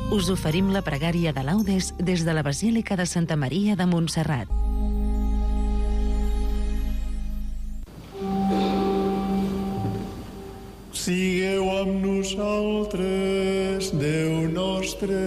us oferim la pregària de Laudes des de la Basílica de Santa Maria de Montserrat. Sigueu amb nosaltres, Déu nostre.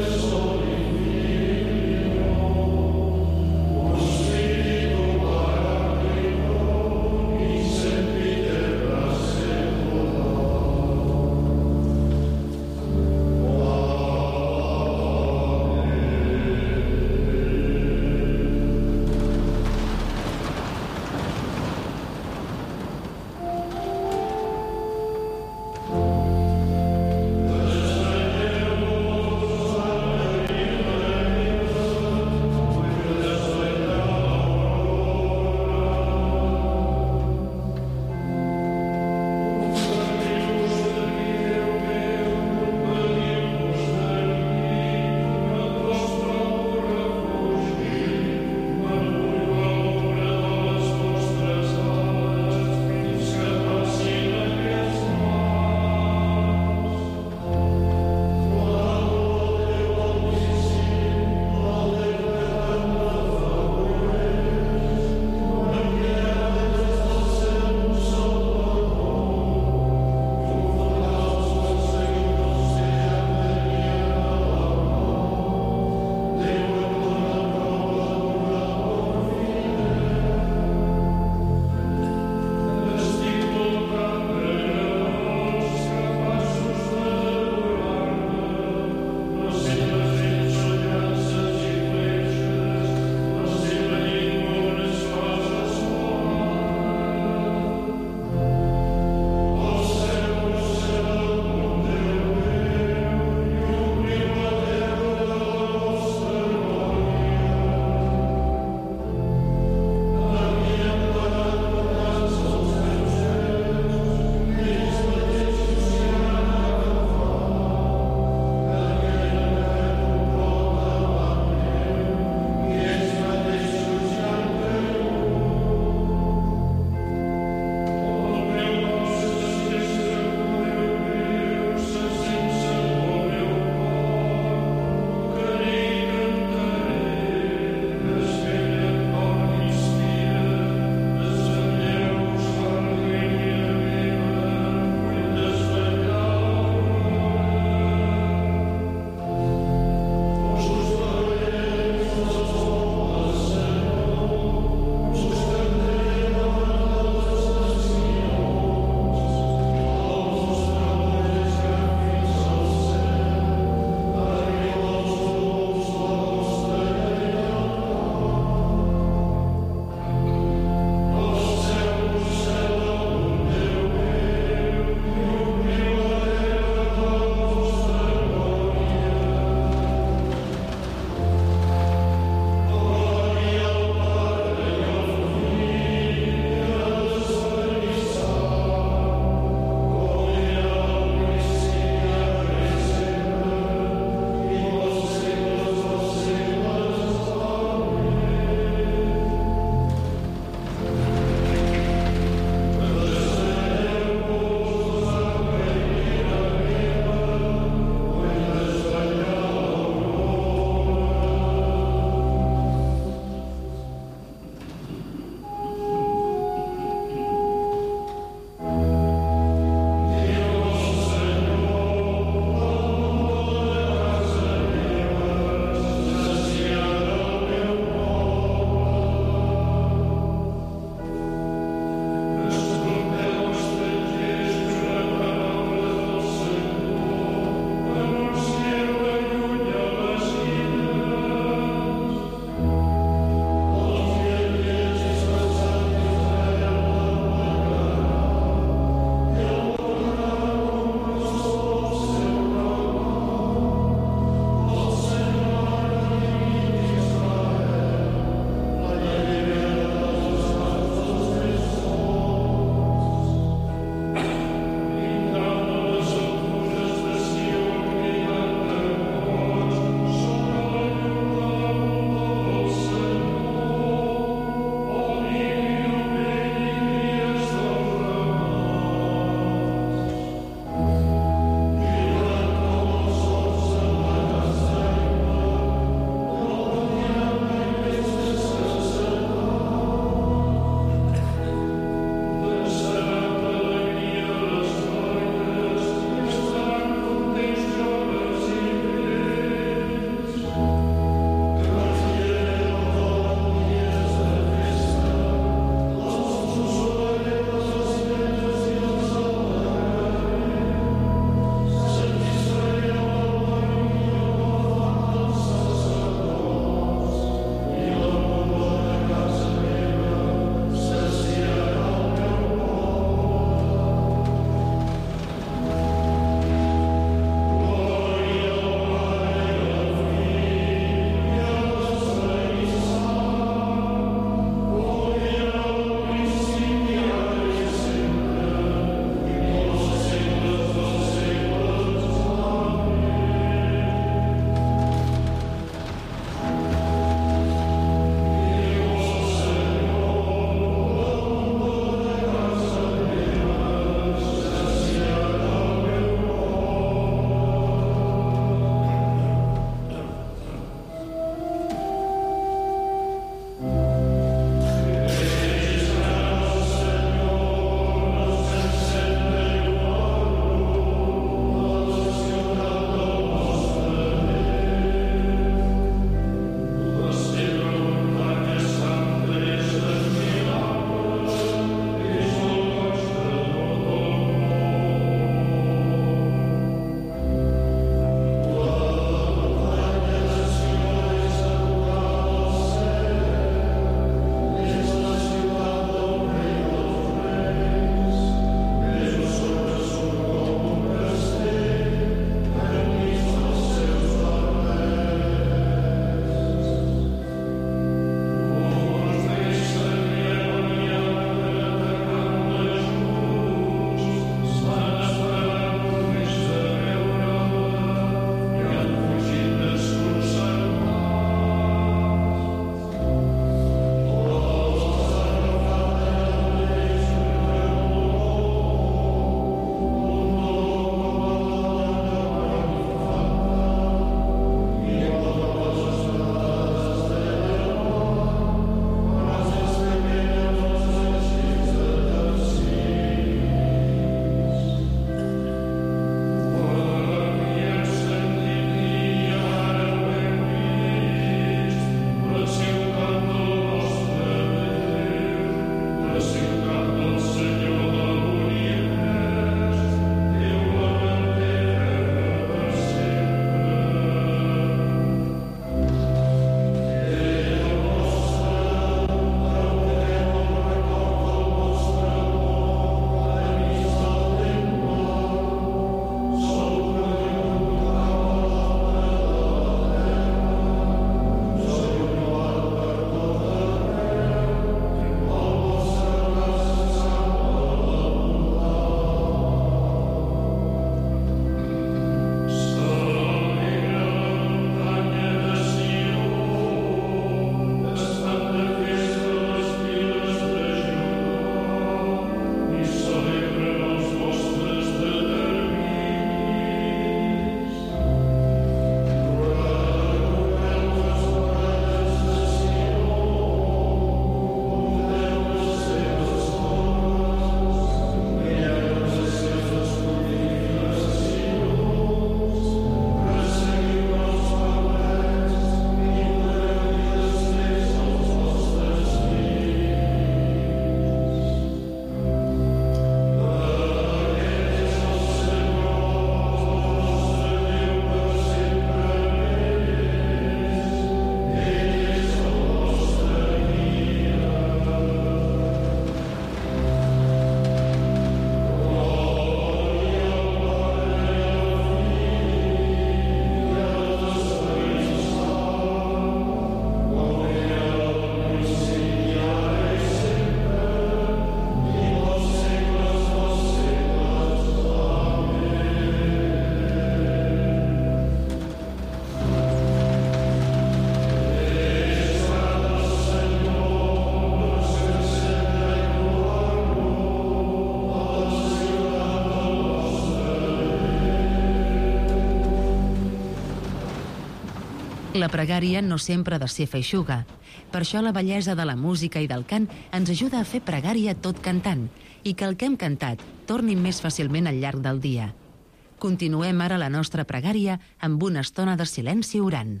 La pregària no sempre ha de ser feixuga. Per això la bellesa de la música i del cant ens ajuda a fer pregària tot cantant i que el que hem cantat torni més fàcilment al llarg del dia. Continuem ara la nostra pregària amb una estona de silenci orant.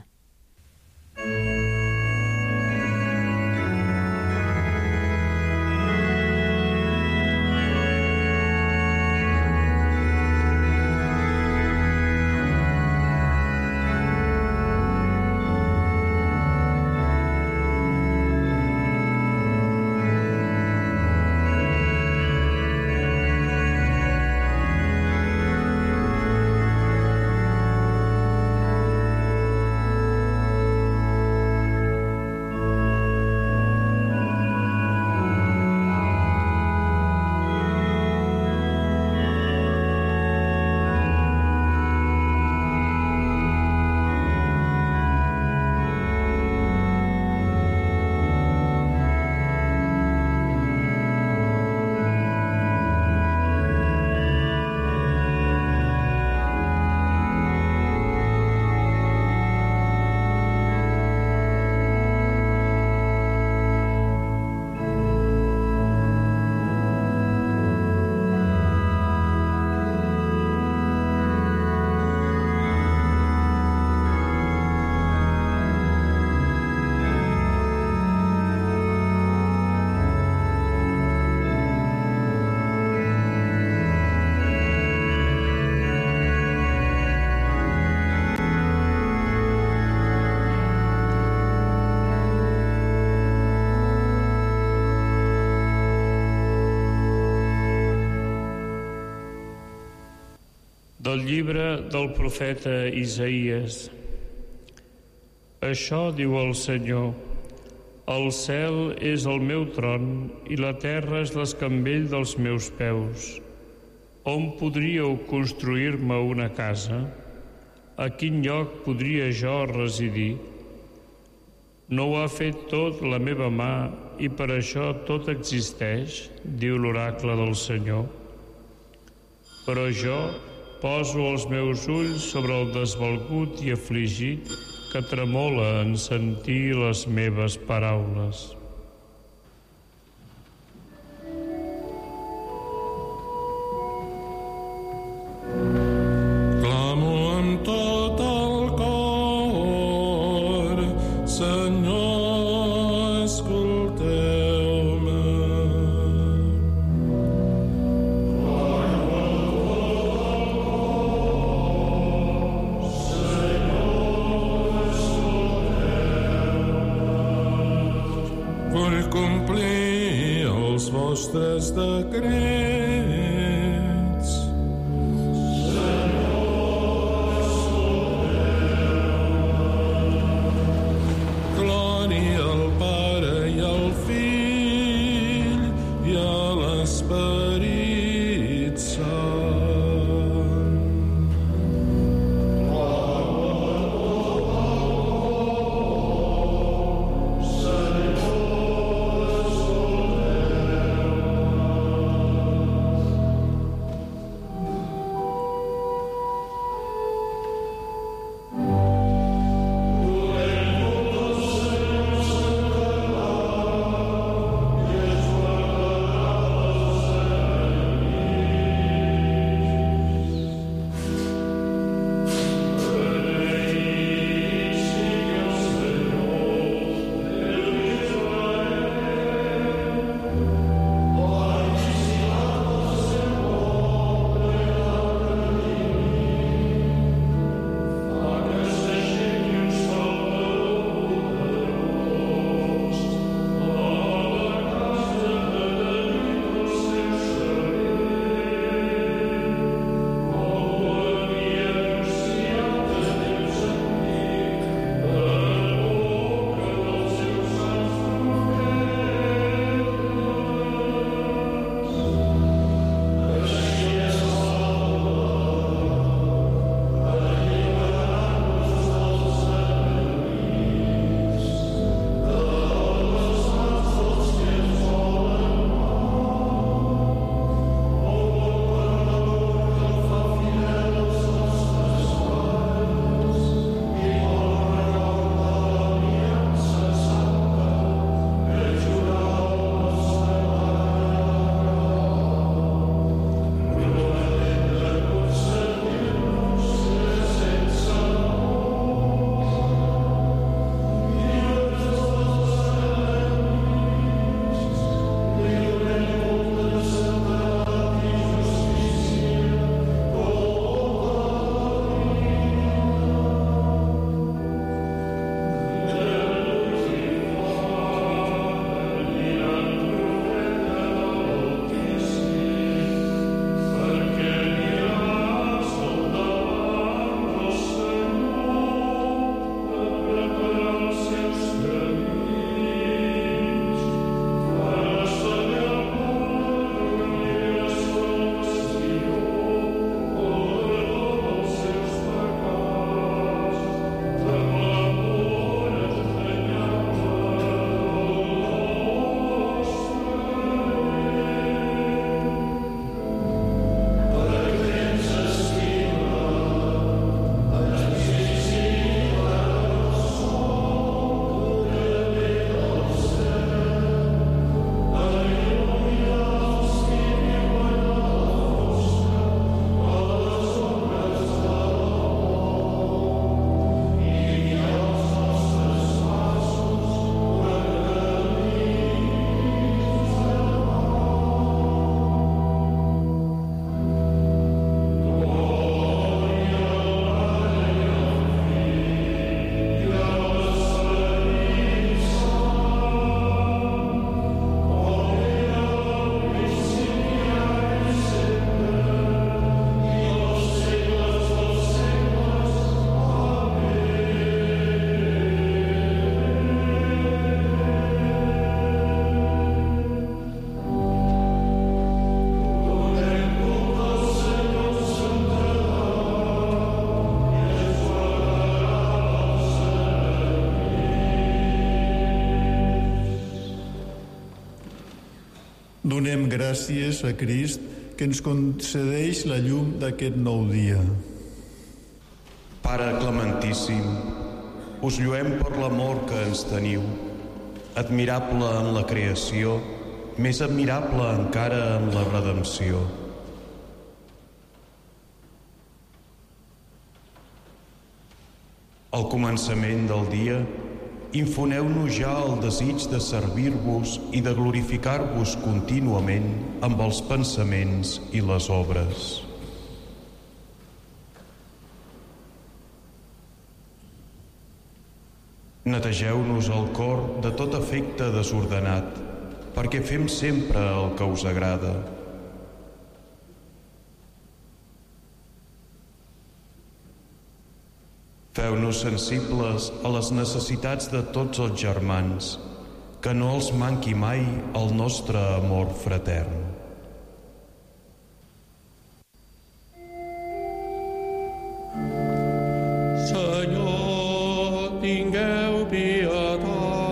Del llibre del profeta Isaïes. Això diu el Senyor: el cel és el meu tron i la terra és l'escambell dels meus peus. On podríeu construir-me una casa? A quin lloc podria jo residir? No ho ha fet tot la meva mà i per això tot existeix, diu l'oracle del Senyor. Però jo poso els meus ulls sobre el desvalgut i afligit que tremola en sentir les meves paraules. Clamo amb tot el cor, Senyor, escolteu-me. Vull complir els vostres decrets. Glòria al Pare i al Fill i a l'Esperit Sant. Donem gràcies a Crist que ens concedeix la llum d'aquest nou dia. Pare clementíssim, us lluem per l'amor que ens teniu, admirable en la creació, més admirable encara en la redempció. Al començament del dia, infoneu-nos ja el desig de servir-vos i de glorificar-vos contínuament amb els pensaments i les obres. Netegeu-nos el cor de tot afecte desordenat, perquè fem sempre el que us agrada. Feu-nos sensibles a les necessitats de tots els germans, que no els manqui mai el nostre amor fratern. Senyor, tingueu pietat.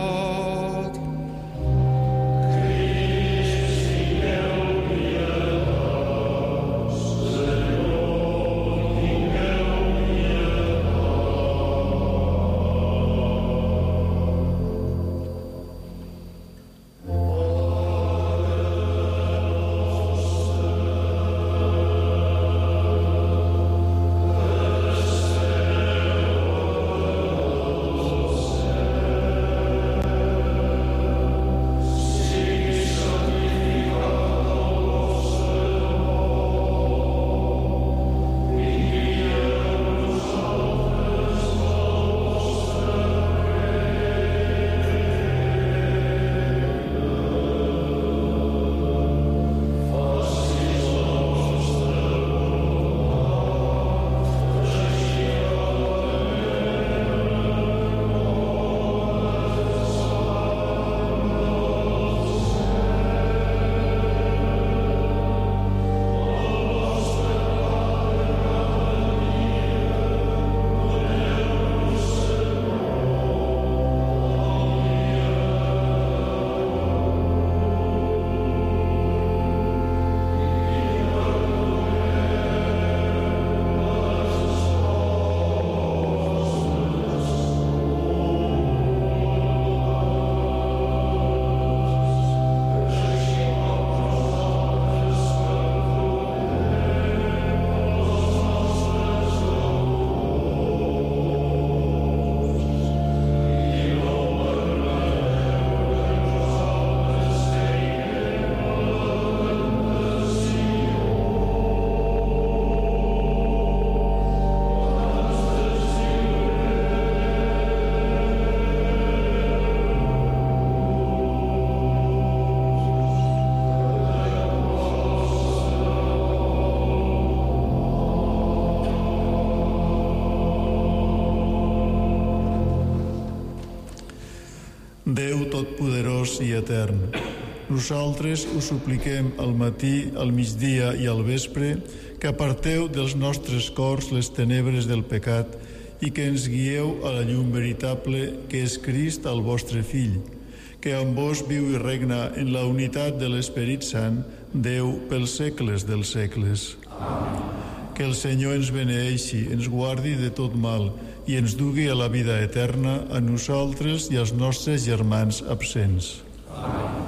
Déu totpoderós i etern, nosaltres us supliquem al matí, al migdia i al vespre que aparteu dels nostres cors les tenebres del pecat i que ens guieu a la llum veritable que és Crist, el vostre Fill, que amb vos viu i regna en la unitat de l'Esperit Sant, Déu pels segles dels segles. Amén. Que el Senyor ens beneeixi, ens guardi de tot mal i ens dugui a la vida eterna a nosaltres i als nostres germans absents. Amén.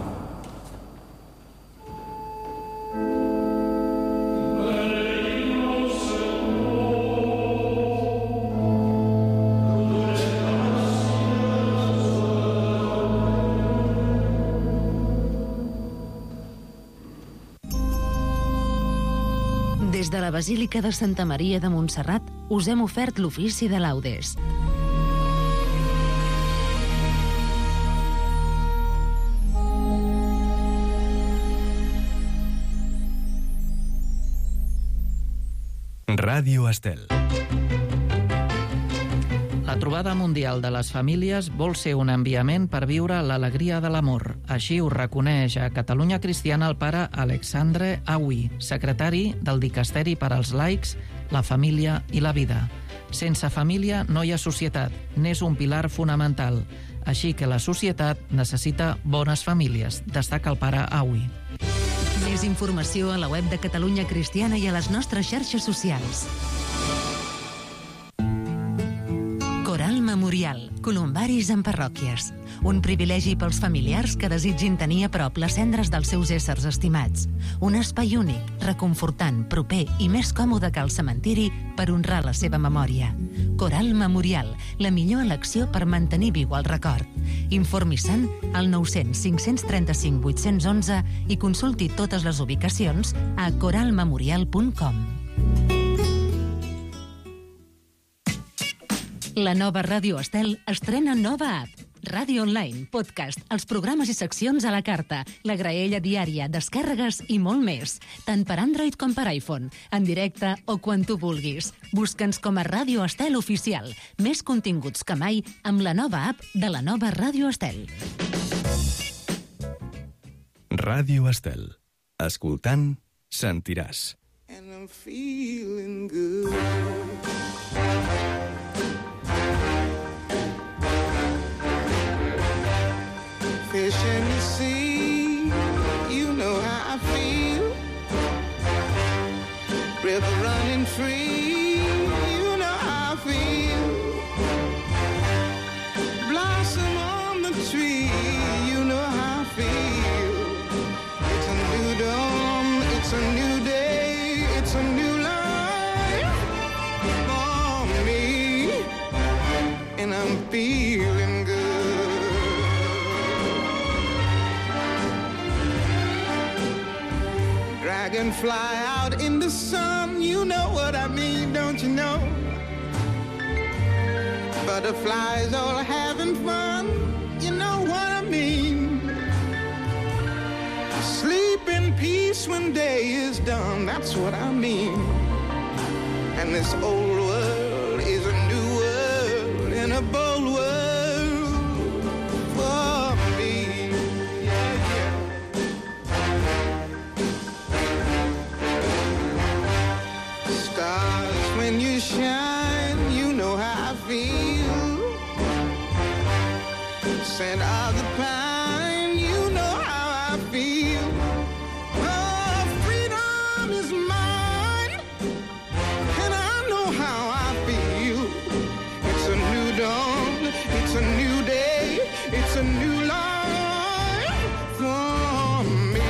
Des de la Basílica de Santa Maria de Montserrat us hem ofert l'ofici de laudes. Ràdio Estel. La trobada mundial de les famílies vol ser un enviament per viure l'alegria de l'amor. Així ho reconeix a Catalunya Cristiana el pare Alexandre Aui, secretari del Dicasteri per als laics, la família i la vida. Sense família no hi ha societat, n'és un pilar fonamental. així que la societat necessita bones famílies, destaca el pare Awi. Més informació a la web de Catalunya Cristiana i a les nostres xarxes socials. Coral Memorial, columbaris en parròquies. Un privilegi pels familiars que desitgin tenir a prop les cendres dels seus éssers estimats. Un espai únic, reconfortant, proper i més còmode que el cementiri per honrar la seva memòria. Coral Memorial, la millor elecció per mantenir viu el record. Informi-se'n al 900 535 811 i consulti totes les ubicacions a coralmemorial.com. La nova Ràdio Estel estrena nova app. Ràdio online, podcast, els programes i seccions a la carta, la graella diària, descàrregues i molt més. Tant per Android com per iPhone, en directe o quan tu vulguis. Busca'ns com a Ràdio Estel Oficial. Més continguts que mai amb la nova app de la nova Ràdio Estel. Ràdio Estel. Escoltant, sentiràs. And I'm feeling good. Fish in the sea, you know how I feel. River running free, you know how I feel. Blossom on the tree, you know how I feel. It's a new dawn, it's a new day, it's a new life for me, and I'm feeling good. Dragonfly out in the sun, you know what I mean, don't you know? Butterflies all having fun, you know what I mean? Sleep in peace when day is done, that's what I mean. And this old world is a new world and a bold world for me. Yeah, yeah. Stars, when you shine, you know how I feel. Scent of the pine, you know how I feel. Oh, freedom is mine, and I know how I feel. It's a new dawn, it's a new day, it's a new life for me.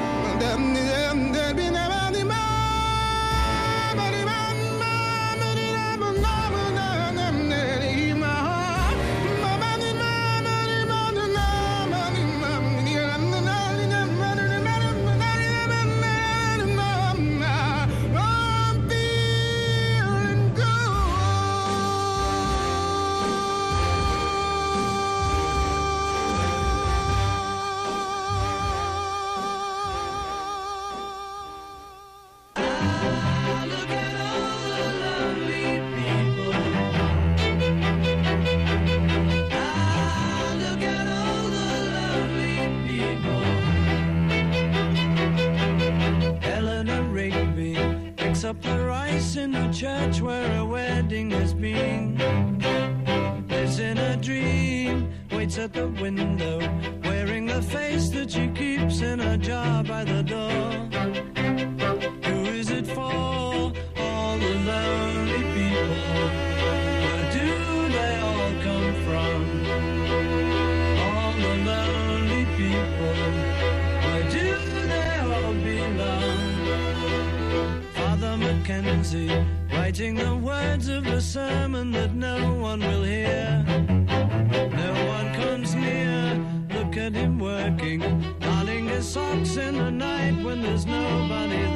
Up the rice in the church where a wedding has been. Lives in a dream, waits at the window, wearing the face that she keeps in a jar by the door. Who is it for? All the lonely people. Where do they all come from? All the lonely people. Where do they all belong? Mackenzie, writing the words of a sermon that no one will hear. No one comes near, look at him working, darning his socks in the night when there's nobody